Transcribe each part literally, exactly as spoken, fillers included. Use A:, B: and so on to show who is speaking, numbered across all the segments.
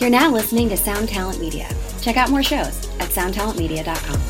A: You're now listening to Sound Talent Media. Check out more shows at sound talent media dot com.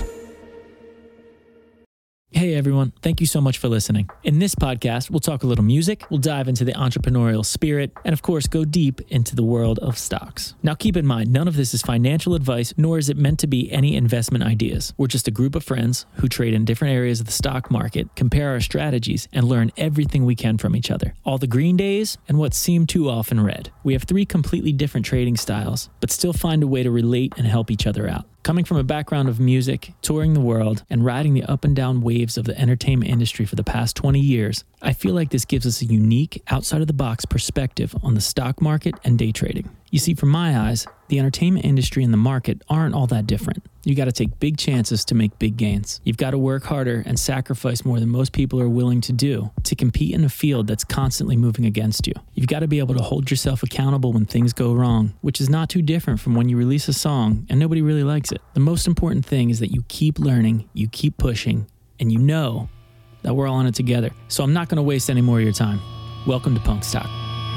B: Hey everyone, thank you so much for listening. In this podcast, we'll talk a little music, we'll dive into the entrepreneurial spirit, and of course, go deep into the world of stocks. Now keep in mind, none of this is financial advice, nor is it meant to be any investment ideas. We're just a group of friends who trade in different areas of the stock market, compare our strategies, and learn everything we can from each other. All the green days and what seem too often red. We have three completely different trading styles, but still find a way to relate and help each other out. Coming from a background of music, touring the world, and riding the up and down waves of the entertainment industry for the past twenty years, I feel like this gives us a unique, outside-of-the-box perspective on the stock market and day trading. You see, from my eyes, the entertainment industry and the market aren't all that different. You got to take big chances to make big gains. You've got to work harder and sacrifice more than most people are willing to do to compete in a field that's constantly moving against you. You've got to be able to hold yourself accountable when things go wrong, which is not too different from when you release a song and nobody really likes it. The most important thing is that you keep learning, you keep pushing, and you know that we're all in it together. So I'm not going to waste any more of your time. Welcome to Punk Stock.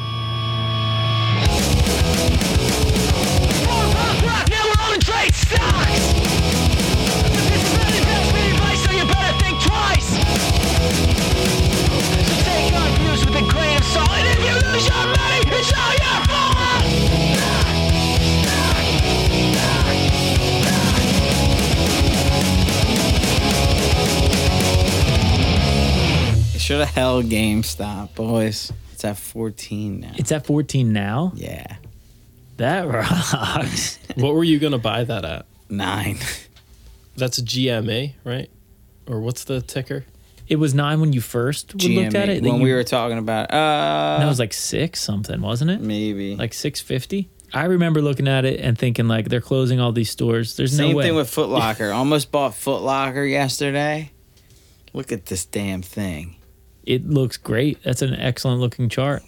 C: Should have held GameStop, boys. It's at fourteen now.
B: It's at fourteen now?
C: Yeah.
B: That rocks.
D: What were you going to buy that at?
C: Nine.
D: That's a G M A, right? Or what's the ticker?
B: It was nine when you first
C: G M A,
B: looked at it?
C: when
B: you,
C: we were talking about it. Uh,
B: no, it was like six something, wasn't it?
C: Maybe.
B: Like six fifty? I remember looking at it and thinking, like, they're closing all these stores. There's
C: Same
B: no way.
C: thing with Foot Locker. Almost bought Foot Locker yesterday. Look at this damn thing.
B: It looks great. That's an excellent looking chart.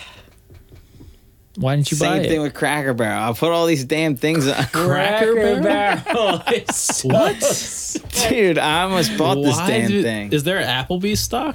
B: Why didn't you
C: Same
B: buy it?
C: Same thing with Cracker Barrel. I put all these damn things on.
B: Cracker Barrel. It's so
D: What?
B: sick.
C: Dude, I almost bought this
D: Why
C: damn
D: do-
C: thing.
D: Is there Applebee's stock?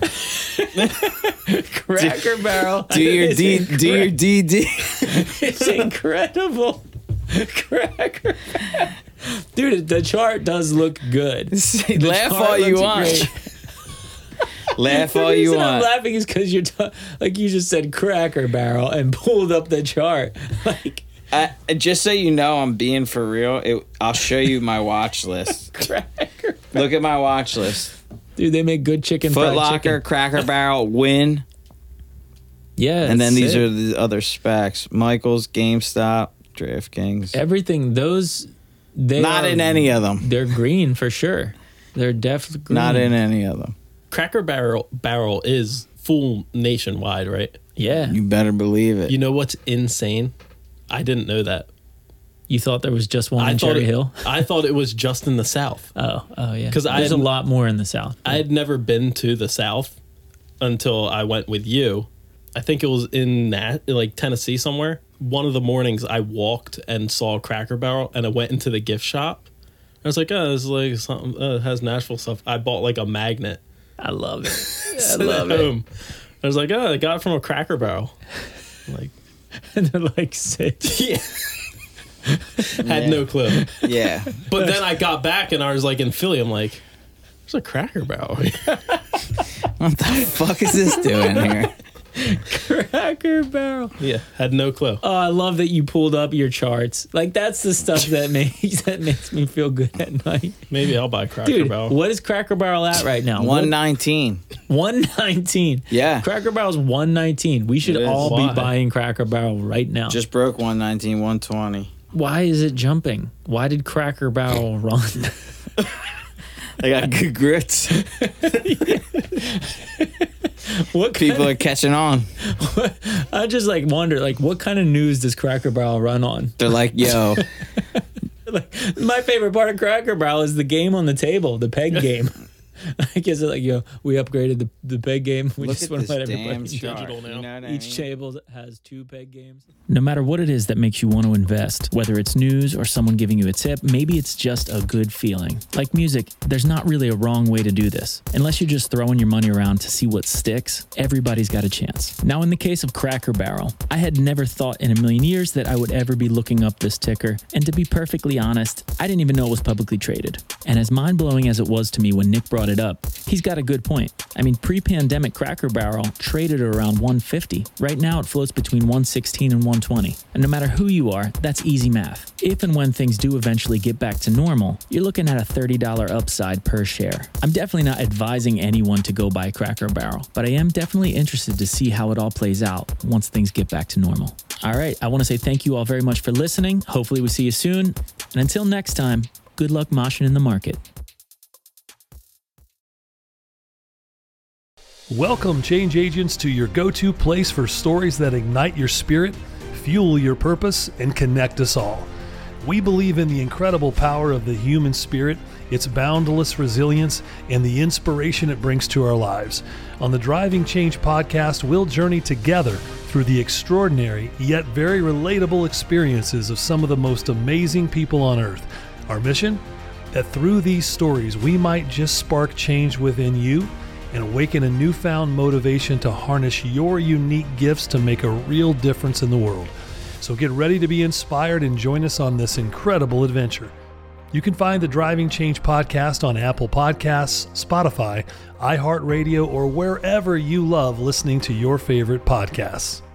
B: Cracker Barrel.
C: Do your
B: is
C: D. Do your D D.
B: It's incredible. Cracker Barrel. Dude, the chart does look good. The
C: Laugh
B: chart
C: all you
B: looks
C: want.
B: great.
C: Laugh
B: The
C: all you
B: reason I'm
C: want.
B: laughing is because you're t- like you just said Cracker Barrel and pulled up the chart. Like
C: I, just so you know, I'm being for real. It, I'll show you my watch list.
B: Cracker.
C: Look at my watch list.
B: Dude, they make good chicken.
C: Foot
B: fried
C: Locker,
B: chicken.
C: Cracker Barrel, Win,
B: Yeah,
C: and then
B: that's
C: these
B: sick.
C: are the other specs: Michaels, GameStop, DraftKings.
B: everything. Those they
C: Not
B: are-
C: in any of them.
B: They're green for sure. They're definitely green.
C: Not in any of them.
D: Cracker Barrel Barrel is full nationwide, right?
B: Yeah,
C: You better believe it.
D: You know what's insane? I didn't know that.
B: you thought there was just one
D: I
B: in
D: thought
B: Cherry
D: it,
B: Hill.
D: I thought it was just in the South.
B: Oh, oh yeah.
D: 'Cause I
B: there's a
D: hadn't-
B: lot more in the South.
D: I had never been to the South until I went with you. I think it was in Nat, like Tennessee somewhere. One of the mornings I walked and saw Cracker Barrel, and I went into the gift shop. I was like, oh, this is like something uh, it has Nashville stuff. I bought like a magnet.
B: I love it. I
D: Sent
B: love
D: it
B: it.
D: home. I was like, oh, I got it from a Cracker Barrel. Like,
B: And they're like six.
D: yeah. Had no clue.
C: Yeah.
D: But then I got back and I was like in Philly. I'm like, there's a Cracker Barrel.
C: What the fuck is this doing here?
B: Cracker Barrel.
D: Yeah, had no clue.
B: Oh, I love that you pulled up your charts. Like that's the stuff that makes that makes me feel good at night.
D: Maybe I'll buy Cracker
B: Dude,
D: Barrel.
B: what is Cracker Barrel at right now?
C: one nineteen.
B: one nineteen.
C: Yeah.
B: Cracker Barrel's one nineteen. We should
C: It is.
B: all
D: Why?
B: be buying Cracker Barrel right now.
C: Just broke one nineteen, one twenty.
B: Why is it jumping? Why did Cracker Barrel run?
C: They got good grits.
B: What
C: People
B: kind
C: are catching on.
B: of, I just like wonder, like, what kind of news does Cracker Barrel run on?
C: They're like, yo,
B: Like, my favorite part of Cracker Barrel is the game on the table, the peg game. I guess like yo, we upgraded the the peg game. We
C: Look
B: just
C: at
B: want
C: this
B: to let
C: damn
B: everybody
C: chart.
D: digital now.
C: You know what I
B: Each
C: mean?
B: table has two peg games. No matter what it is that makes you want to invest, whether it's news or someone giving you a tip, maybe it's just a good feeling. Like music, there's not really a wrong way to do this. Unless you're just throwing your money around to see what sticks, everybody's got a chance. Now, in the case of Cracker Barrel, I had never thought in a million years that I would ever be looking up this ticker, and to be perfectly honest, I didn't even know it was publicly traded. And as mind-blowing as it was to me when Nick brought it up, he's got a good point. I mean, pre-pandemic Cracker Barrel traded at around one fifty. Right now, it floats between one sixteen and one twenty. And no matter who you are, that's easy math. If and when things do eventually get back to normal, you're looking at a thirty dollars upside per share. I'm definitely not advising anyone to go buy Cracker Barrel, but I am definitely interested to see how it all plays out once things get back to normal. All right, I want to say thank you all very much for listening. Hopefully we see you soon. And until next time, good luck moshing in the market.
E: Welcome, change agents, to your go-to place for stories that ignite your spirit, fuel your purpose, and connect us all. We believe in the incredible power of the human spirit, its boundless resilience, and the inspiration it brings to our lives. On the Driving Change podcast, we'll journey together through the extraordinary yet very relatable experiences of some of the most amazing people on earth. Our mission? That through these stories, we might just spark change within you and awaken a newfound motivation to harness your unique gifts to make a real difference in the world. So get ready to be inspired and join us on this incredible adventure. You can find the Driving Change podcast on Apple Podcasts, Spotify, iHeartRadio, or wherever you love listening to your favorite podcasts.